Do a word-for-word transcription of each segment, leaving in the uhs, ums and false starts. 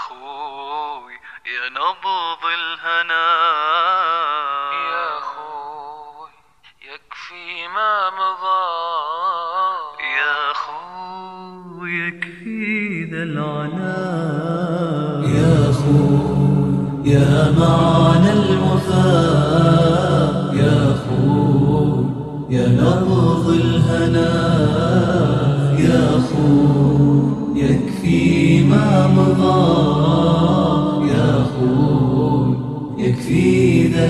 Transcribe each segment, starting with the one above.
خوي يا نبض الهنا، يا خوي يكفي ما مضى، يا خوي يكفي ذا العناء، يا خوي يا معنى الوفاء، يا خوي يا نبض الهنا، يا خوي يكفي ما مضى، يا خوي يكفي ذا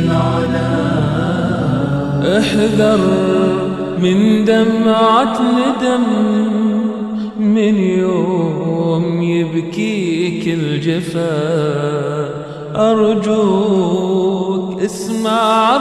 العناء. احذر من دمعة ندم، من يوم يبكيك الجفا، أرجوك اسمع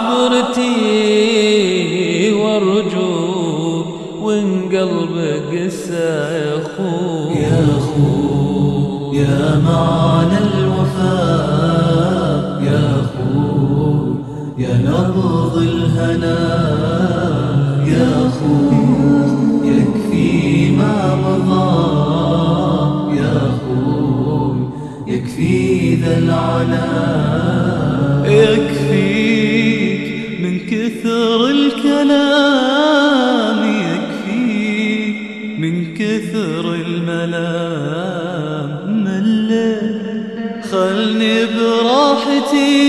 عبرتي، وارجوك وإن قلبك قسى يا خوي، يا خوي يا معنى الوفاء، يا خوي يا نبض الهنا، يا خوي يكفي ما مضى، يا خوي يكفي ذا العناء. يكفيك من كثر الكلام، يكفيك من كثر الملام، مليت خلني براحتي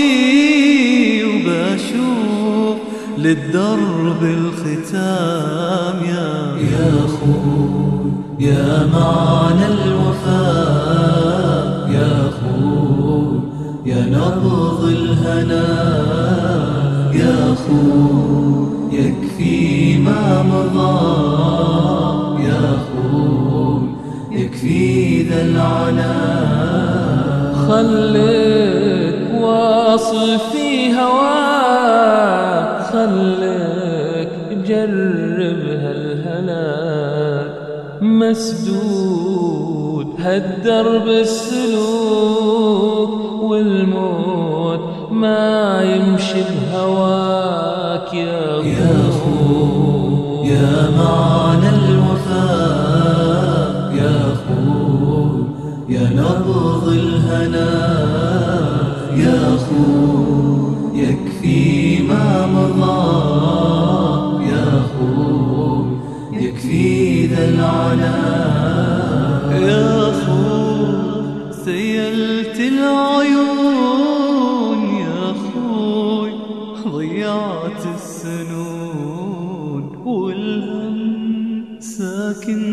وبشوف للدرب الختام. يا يا خوي يا معنى الوفاء، يا خوي يا نبض الهنا، يا خوي يكفي ما مضى، يا خوي يكفي ذا العناء. خليك واصل في هواك، خليك جرب هالهلاك، مسدود هالدرب السلوك، والموت ما يمشي بهواك. يا خوي يا معنى الوفاء، يا خوي يا نبض الهنا، يا خوي يكفي ما مضى، يا خوي يكفي ذا العناء. يا خوي سيلت العيون، يا خوي ضيعت السنون، والهم ساكن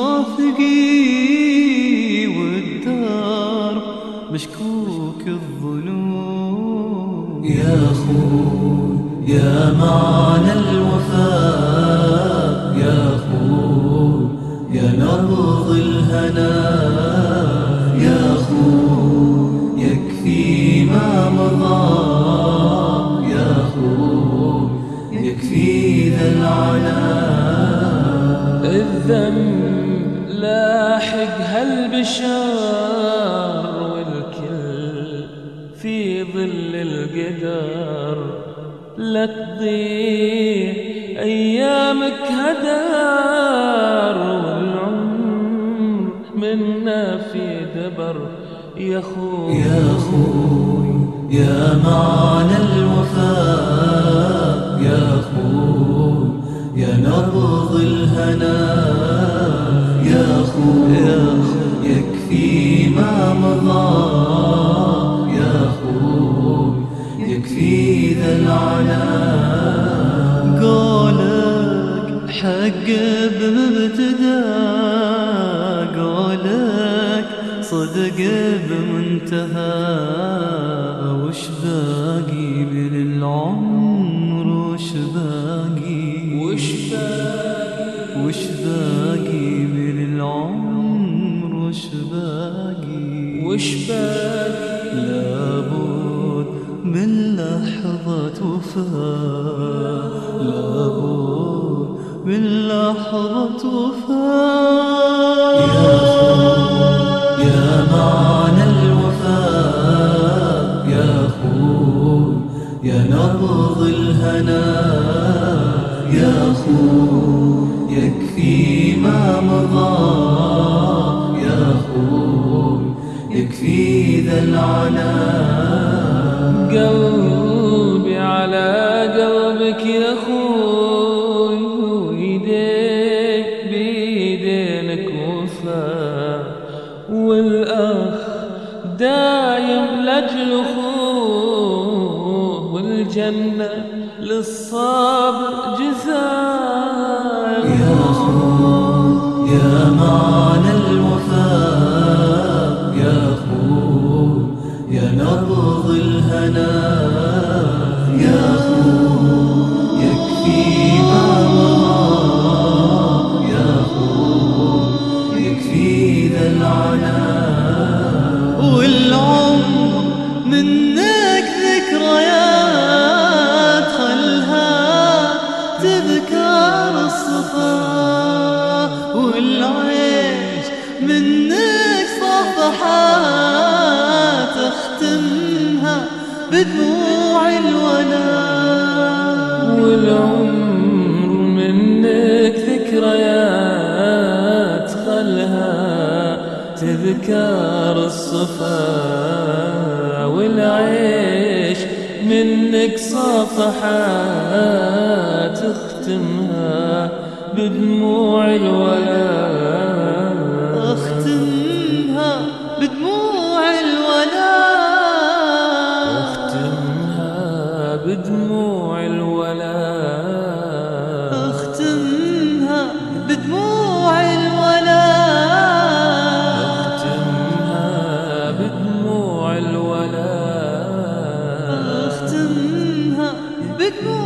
خافقي، والدار مشكوك الظنون. يا خوي يا معنى الوفاء، يا خوي يا نبض الهنا، يا خوي يكفي ما مضى، يا خوي يكفي ذا العناء. الذنب لاحق هالبشار، والكل في ظل القدر، لا تضيع أيامك هدر، والعمر منا في دبر. يا خوي يا خوي يا معنى الوفاء، يا خوي يا نبض الهنا، يا خوي يكفي ما مضى، يا خوي يكفي ذا العناء. قولك حق بمبتدا، قولك صدق بمنتهى، وش باقي من العمر، وش باقي وش باقي وش باقي من العمر، وش باقي وش باقي لابد من لحظة وفاء، لابد من لحظة وفاء. يا خوي يا معنى الوفاء، يا خوي يا نبض الهنا، يا خوي يكفي ما مضى، يا خوي يكفي ذا العناء. قلبي على قلبك يا أخوي، ويديك بيدينك وفا، والأخ دايم لأجل أخوه، والجنة للصابر جزاء. يا أخوي يا معنى الوفاء، يا أخوي يا نبض الهنا، يا أخوي يكفي ما مضى، يا أخوي يكفي ذا العناء. والعمر منك ذكريات، خلها تذكر الصفا، والعيش منك صفحات تختمها بدموع الولاء. والعمر منك ذكريات، خلها تذكر الصفا، والعيش منك صفحات تختمها بدموع الولاء. اختمها بدموع الولاء، اختمها بدموع الولاء، اختمها بدموع الولاء، اختمها بدموع الولاء، اختمها بدموع